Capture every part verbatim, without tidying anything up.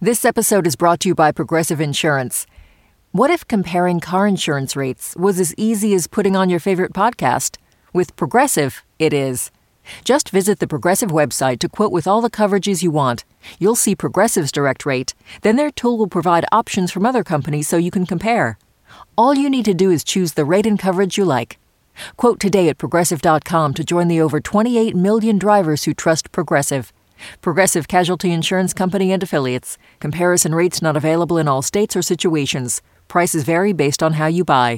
This episode is brought to you by Progressive Insurance. What if comparing car insurance rates was as easy as putting on your favorite podcast? With Progressive, it is. Just visit the Progressive website to quote with all the coverages you want. You'll see Progressive's direct rate. Then their tool will provide options from other companies so you can compare. All you need to do is choose the rate and coverage you like. Quote today at Progressive dot com to join the over twenty-eight million drivers who trust Progressive. Progressive Casualty Insurance Company and Affiliates. Comparison rates not available in all states or situations. Prices vary based on how you buy.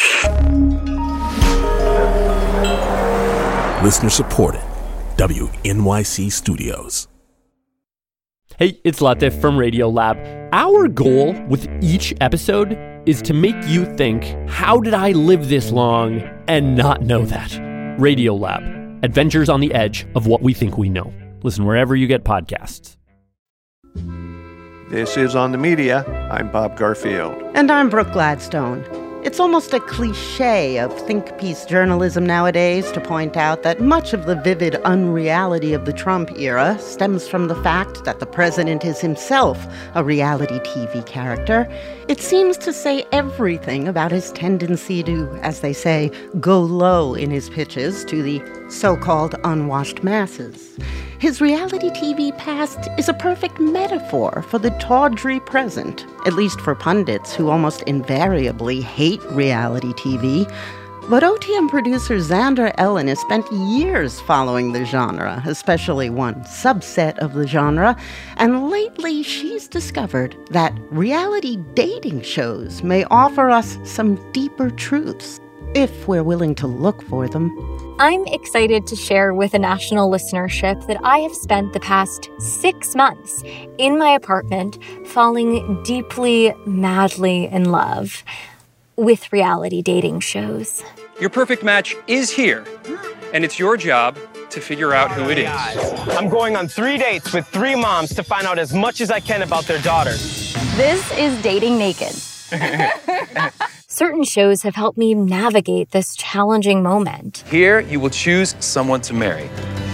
Listener supported. W N Y C Studios. Hey, it's Latif from Radiolab. Our goal with each episode is to make you think, how did I live this long and not know that? Radiolab, adventures on the edge of what we think we know. Listen wherever you get podcasts. This is On the Media. I'm Bob Garfield. And I'm Brooke Gladstone. It's almost a cliche of think piece journalism nowadays to point out that much of the vivid unreality of the Trump era stems from the fact that the president is himself a reality T V character. It seems to say everything about his tendency to, as they say, go low in his pitches to the so-called unwashed masses. His reality T V past is a perfect metaphor for the tawdry present, at least for pundits who almost invariably hate reality T V. But O T M producer Xander Ellen has spent years following the genre, especially one subset of the genre, and lately she's discovered that reality dating shows may offer us some deeper truths, if we're willing to look for them. I'm excited to share with a national listenership that I have spent the past six months in my apartment falling deeply, madly in love with reality dating shows. Your perfect match is here, and it's your job to figure out who it is. I'm going on three dates with three moms to find out as much as I can about their daughters. This is Dating Naked. Certain shows have helped me navigate this challenging moment. Here, you will choose someone to marry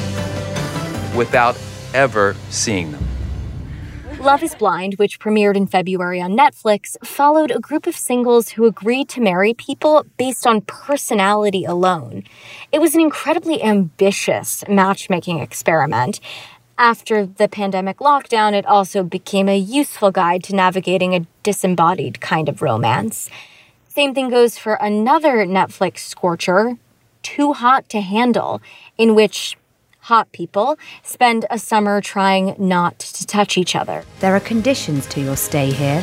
without ever seeing them. Love is Blind, which premiered in February on Netflix, followed a group of singles who agreed to marry people based on personality alone. It was an incredibly ambitious matchmaking experiment. After the pandemic lockdown, it also became a useful guide to navigating a disembodied kind of romance. Same thing goes for another Netflix scorcher, Too Hot to Handle, in which hot people spend a summer trying not to touch each other. There are conditions to your stay here.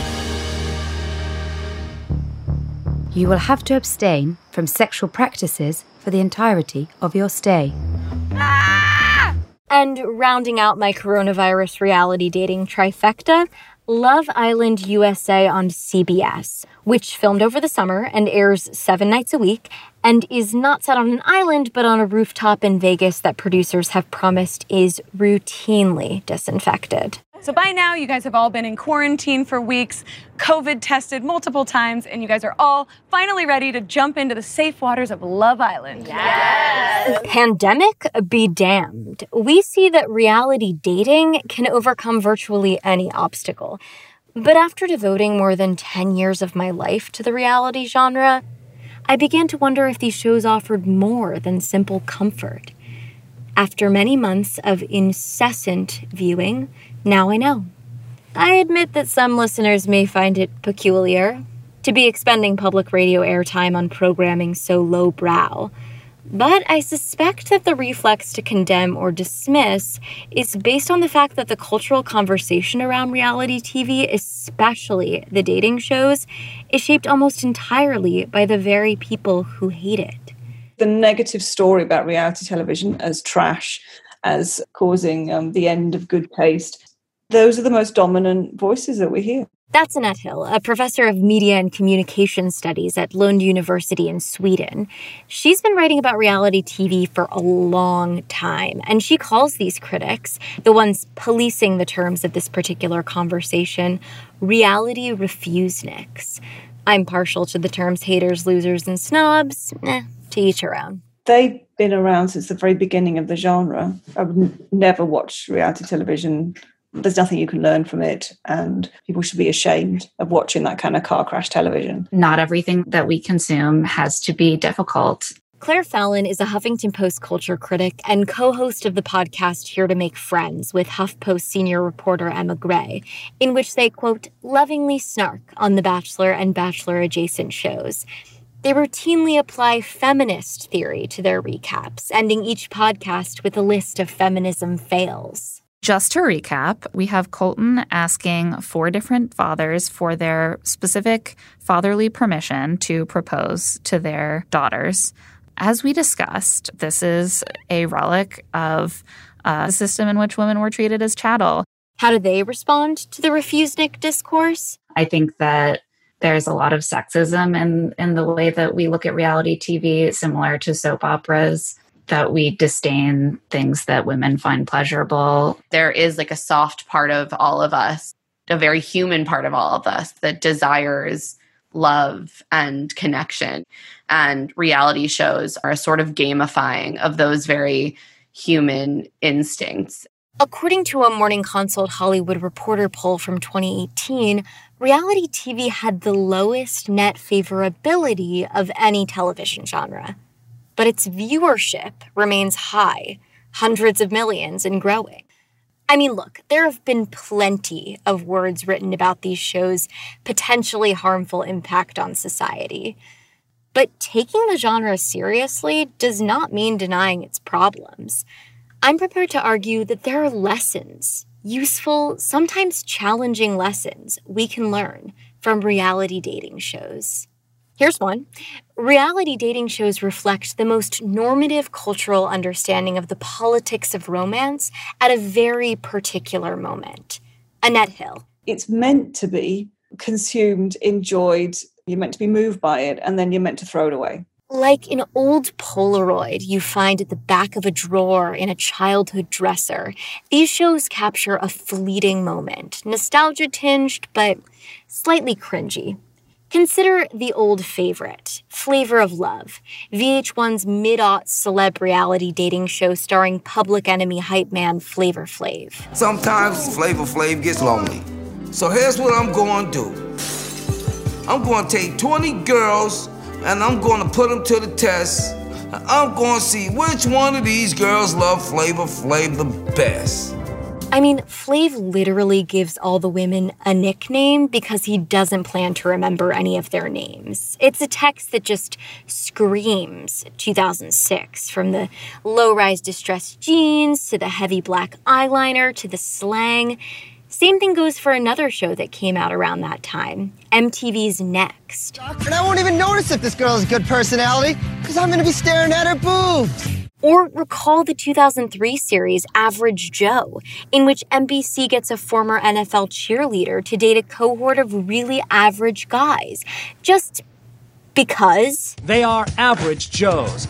You will have to abstain from sexual practices for the entirety of your stay. Ah! And rounding out my coronavirus reality dating trifecta, Love Island U S A on C B S, which filmed over the summer and airs seven nights a week, and is not set on an island but on a rooftop in Vegas that producers have promised is routinely disinfected. So by now, you guys have all been in quarantine for weeks, COVID tested multiple times, and you guys are all finally ready to jump into the safe waters of Love Island. Yes! Pandemic be damned. We see that reality dating can overcome virtually any obstacle. But after devoting more than ten years of my life to the reality genre, I began to wonder if these shows offered more than simple comfort. After many months of incessant viewing, now I know. I admit that some listeners may find it peculiar to be expending public radio airtime on programming so lowbrow, but I suspect that the reflex to condemn or dismiss is based on the fact that the cultural conversation around reality T V, especially the dating shows, is shaped almost entirely by the very people who hate it. The negative story about reality television as trash, as causing um, the end of good taste, those are the most dominant voices that we hear. That's Annette Hill, a professor of media and communication studies at Lund University in Sweden. She's been writing about reality T V for a long time, and she calls these critics, the ones policing the terms of this particular conversation, reality refusenicks. I'm partial to the terms haters, losers, and snobs. Eh, to each her own. They've been around since the very beginning of the genre. I would n- never watch reality television there's nothing you can learn from it, and people should be ashamed of watching that kind of car crash television. Not everything that we consume has to be difficult. Claire Fallon is a Huffington Post culture critic and co-host of the podcast Here to Make Friends with HuffPost senior reporter Emma Gray, in which they, quote, lovingly snark on The Bachelor and Bachelor-adjacent shows. They routinely apply feminist theory to their recaps, ending each podcast with a list of feminism fails. Just to recap, we have Colton asking four different fathers for their specific fatherly permission to propose to their daughters. As we discussed, this is a relic of uh, a system in which women were treated as chattel. How do they respond to the refusenick discourse? I think that there's a lot of sexism in, in the way that we look at reality T V, similar to soap operas, that we disdain things that women find pleasurable. There is like a soft part of all of us, a very human part of all of us that desires love and connection. And reality shows are a sort of gamifying of those very human instincts. According to a Morning Consult Hollywood Reporter poll from twenty eighteen, reality T V had the lowest net favorability of any television genre. But its viewership remains high, hundreds of millions and growing. I mean, look, there have been plenty of words written about these shows' potentially harmful impact on society. But taking the genre seriously does not mean denying its problems. I'm prepared to argue that there are lessons, useful, sometimes challenging lessons we can learn from reality dating shows. Here's one. Reality dating shows reflect the most normative cultural understanding of the politics of romance at a very particular moment. Annette Hill. It's meant to be consumed, enjoyed, you're meant to be moved by it, and then you're meant to throw it away. Like an old Polaroid you find at the back of a drawer in a childhood dresser, these shows capture a fleeting moment, nostalgia-tinged but slightly cringy. Consider the old favorite, Flavor of Love, V H one's mid-aughts celeb reality dating show starring Public Enemy hype man Flavor Flav. Sometimes Flavor Flav gets lonely. So here's what I'm going to do. I'm going to take twenty girls and I'm going to put them to the test. I'm going to see which one of these girls love Flavor Flav the best. I mean, Flav literally gives all the women a nickname because he doesn't plan to remember any of their names. It's a text that just screams two thousand six, from the low-rise distressed jeans to the heavy black eyeliner to the slang. Same thing goes for another show that came out around that time, M T V's Next. And I won't even notice if this girl has a good personality because I'm going to be staring at her boobs. Or recall the two thousand three series Average Joe, in which N B C gets a former N F L cheerleader to date a cohort of really average guys. Just because. They are average Joes.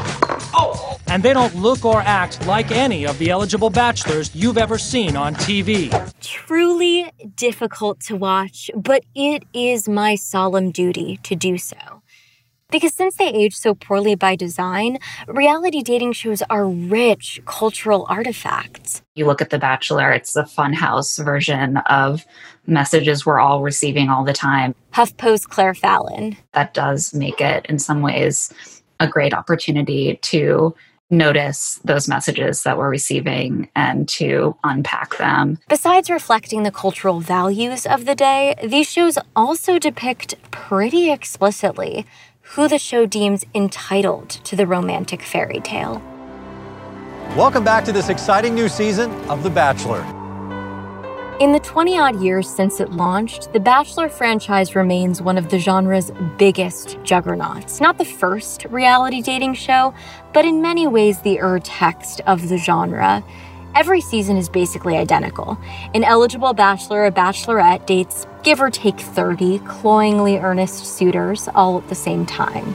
Oh! And they don't look or act like any of the eligible bachelors you've ever seen on T V. Truly difficult to watch, but it is my solemn duty to do so. Because since they age so poorly by design, reality dating shows are rich cultural artifacts. You look at The Bachelor, it's the funhouse version of messages we're all receiving all the time. HuffPost Claire Fallon. That does make it, in some ways, a great opportunity to notice those messages that we're receiving and to unpack them. Besides reflecting the cultural values of the day, these shows also depict pretty explicitly who the show deems entitled to the romantic fairy tale. Welcome back to this exciting new season of The Bachelor. In the twenty-odd years since it launched, the Bachelor franchise remains one of the genre's biggest juggernauts. Not the first reality dating show, but in many ways the ur-text of the genre. Every season is basically identical. An eligible bachelor or bachelorette dates give or take thirty cloyingly earnest suitors all at the same time.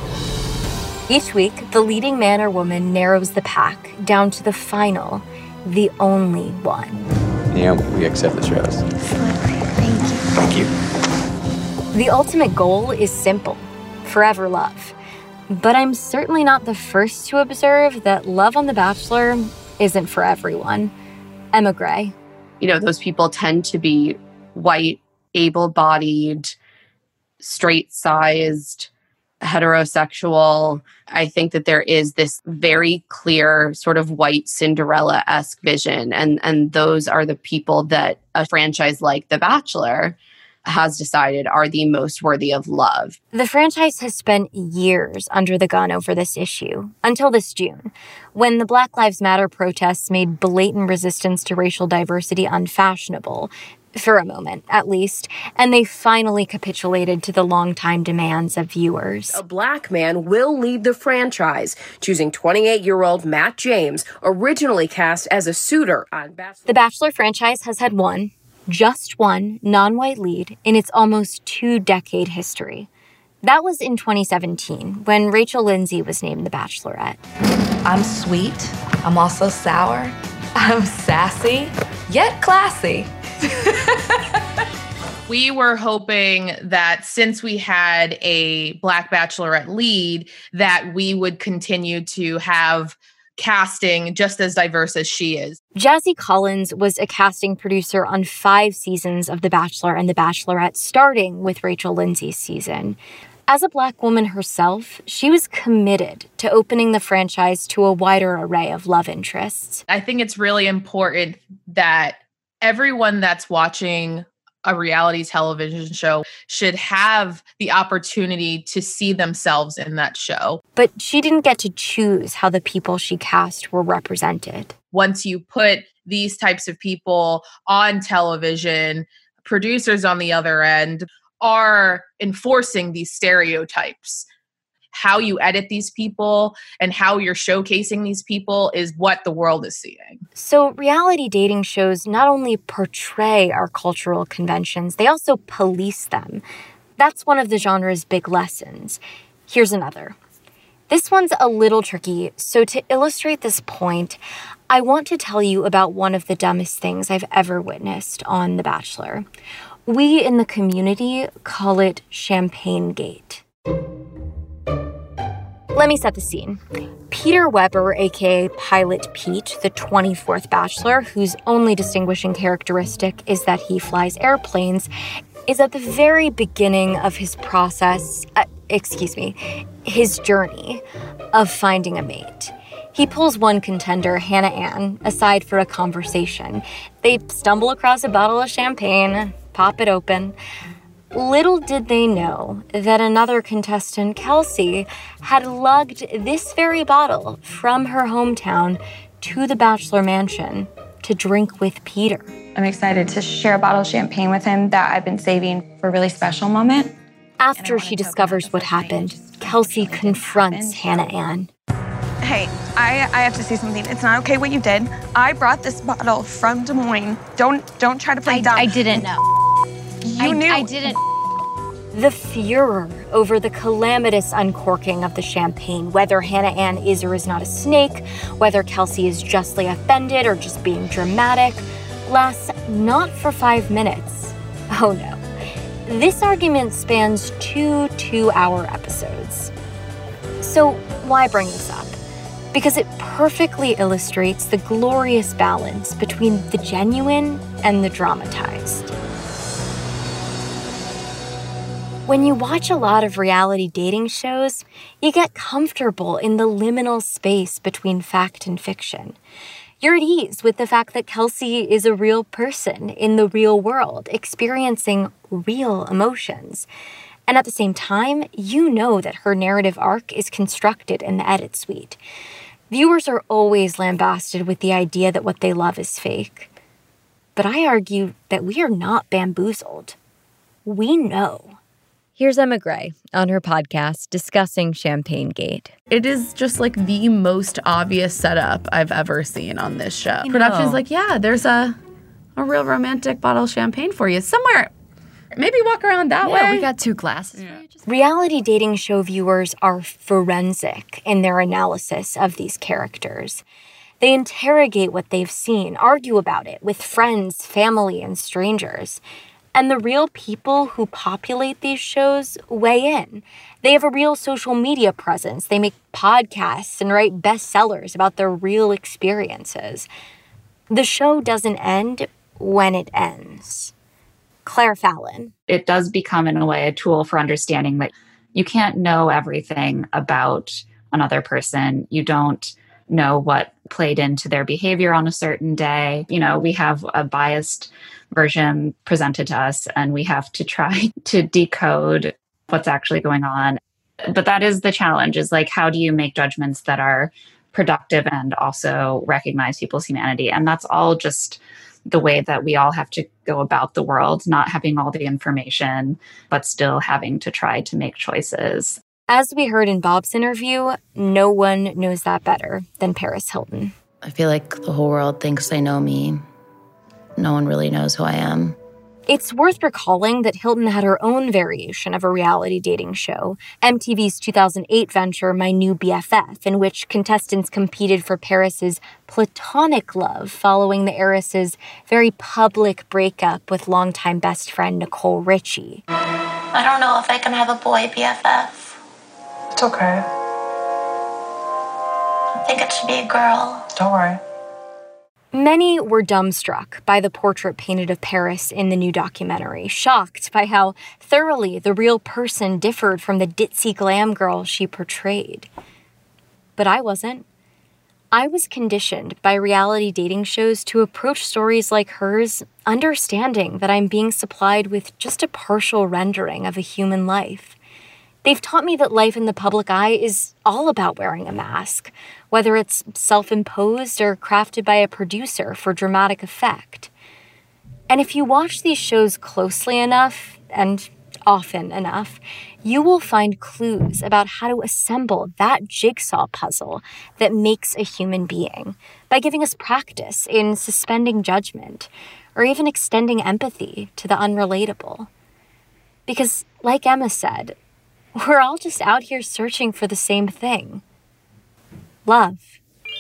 Each week, the leading man or woman narrows the pack down to the final, the only one. Yeah, we accept this rose. Thank you. Thank you. The ultimate goal is simple: forever love. But I'm certainly not the first to observe that love on The Bachelor isn't for everyone. Emma Gray. you know, those people tend to be white, able-bodied, straight-sized, heterosexual. I think that there is this very clear sort of white Cinderella-esque vision. And, and those are the people that a franchise like The Bachelor has decided are the most worthy of love. The franchise has spent years under the gun over this issue, until this June, when the Black Lives Matter protests made blatant resistance to racial diversity unfashionable, for a moment, at least, and they finally capitulated to the longtime demands of viewers. A black man will lead the franchise, choosing twenty-eight-year-old Matt James, originally cast as a suitor on Bachelor. The Bachelor franchise has had one, just one, non-white lead in its almost two-decade history. That was in twenty seventeen, when Rachel Lindsay was named The Bachelorette. I'm sweet. I'm also sour. I'm sassy, yet classy. We were hoping that since we had a Black Bachelorette lead, that we would continue to have casting just as diverse as she is. Jazzy Collins was a casting producer on five seasons of The Bachelor and The Bachelorette, starting with Rachel Lindsay's season. As a Black woman herself, she was committed to opening the franchise to a wider array of love interests. I think it's really important that everyone that's watching a reality television show should have the opportunity to see themselves in that show. But she didn't get to choose how the people she cast were represented. Once you put these types of people on television, producers on the other end are enforcing these stereotypes. How you edit these people and how you're showcasing these people is what the world is seeing. So reality dating shows not only portray our cultural conventions, they also police them. That's one of the genre's big lessons. Here's another. This one's a little tricky, so to illustrate this point, I want to tell you about one of the dumbest things I've ever witnessed on The Bachelor. We in the community call it Champagne Gate. Let me set the scene. Peter Weber, aka Pilot Pete, the twenty-fourth Bachelor, whose only distinguishing characteristic is that he flies airplanes, is at the very beginning of his process, uh, excuse me, his journey of finding a mate. He pulls one contender, Hannah Ann, aside for a conversation. They stumble across a bottle of champagne, pop it open. Little did they know that another contestant, Kelsey, had lugged this very bottle from her hometown to the Bachelor Mansion to drink with Peter. I'm excited to share a bottle of champagne with him that I've been saving for a really special moment. After she discovers what happened, Kelsey confronts Hannah Ann. Hey, I, I have to say something. It's not okay what you did. I brought this bottle from Des Moines. Don't don't try to play I, dumb. I didn't know. You I, knew. I didn't. The furor over the calamitous uncorking of the champagne, whether Hannah Ann is or is not a snake, whether Kelsey is justly offended or just being dramatic, lasts not for five minutes. Oh no. This argument spans two two-hour episodes. So why bring this up? Because it perfectly illustrates the glorious balance between the genuine and the dramatized. When you watch a lot of reality dating shows, you get comfortable in the liminal space between fact and fiction. You're at ease with the fact that Kelsey is a real person in the real world, experiencing real emotions. And at the same time, you know that her narrative arc is constructed in the edit suite. Viewers are always lambasted with the idea that what they love is fake. But I argue that we are not bamboozled. We know. Here's Emma Gray on her podcast discussing Champagne Gate. It is just like the most obvious setup I've ever seen on this show. Production's like, yeah, there's a a real romantic bottle of champagne for you somewhere. Maybe walk around that yeah, way. We got two glasses. Yeah. Reality dating show viewers are forensic in their analysis of these characters. They interrogate what they've seen, argue about it with friends, family, and strangers. And the real people who populate these shows weigh in. They have a real social media presence. They make podcasts and write bestsellers about their real experiences. The show doesn't end when it ends. Claire Fallon. It does become, in a way, a tool for understanding that you can't know everything about another person. You don't know what played into their behavior on a certain day. You know, we have a biased version presented to us, and we have to try to decode what's actually going on. But that is the challenge, is like, how do you make judgments that are productive and also recognize people's humanity? And that's all just the way that we all have to go about the world, not having all the information, but still having to try to make choices. As we heard in Bob's interview, no one knows that better than Paris Hilton. I feel like the whole world thinks they know me. No one really knows who I am. It's worth recalling that Hilton had her own variation of a reality dating show, M T V's two thousand eight venture My New B F F, in which contestants competed for Paris's platonic love following the heiress's very public breakup with longtime best friend Nicole Richie. I don't know if I can have a boy B F F. It's okay. I think it should be a girl. Don't worry. Many were dumbstruck by the portrait painted of Paris in the new documentary, shocked by how thoroughly the real person differed from the ditzy glam girl she portrayed. But I wasn't. I was conditioned by reality dating shows to approach stories like hers, understanding that I'm being supplied with just a partial rendering of a human life. They've taught me that life in the public eye is all about wearing a mask, whether it's self-imposed or crafted by a producer for dramatic effect. And if you watch these shows closely enough, and often enough, you will find clues about how to assemble that jigsaw puzzle that makes a human being, by giving us practice in suspending judgment, or even extending empathy to the unrelatable. Because, like Emma said, we're all just out here searching for the same thing. Love.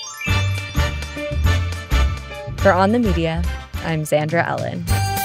For On the Media, I'm Zandra Ellen.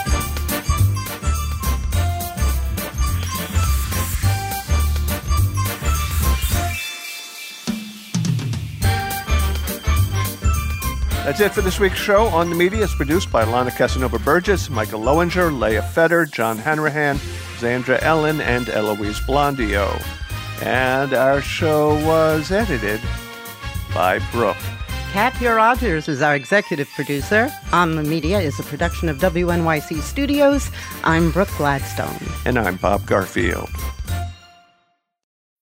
That's it for this week's show. On the Media is produced by Lana Casanova Burgess, Michael Lowinger, Leah Fetter, John Hanrahan, Zandra Ellen, and Eloise Blondio. And our show was edited by Brooke. Katya Rogers is our executive producer. On the Media is a production of W N Y C Studios. I'm Brooke Gladstone. And I'm Bob Garfield.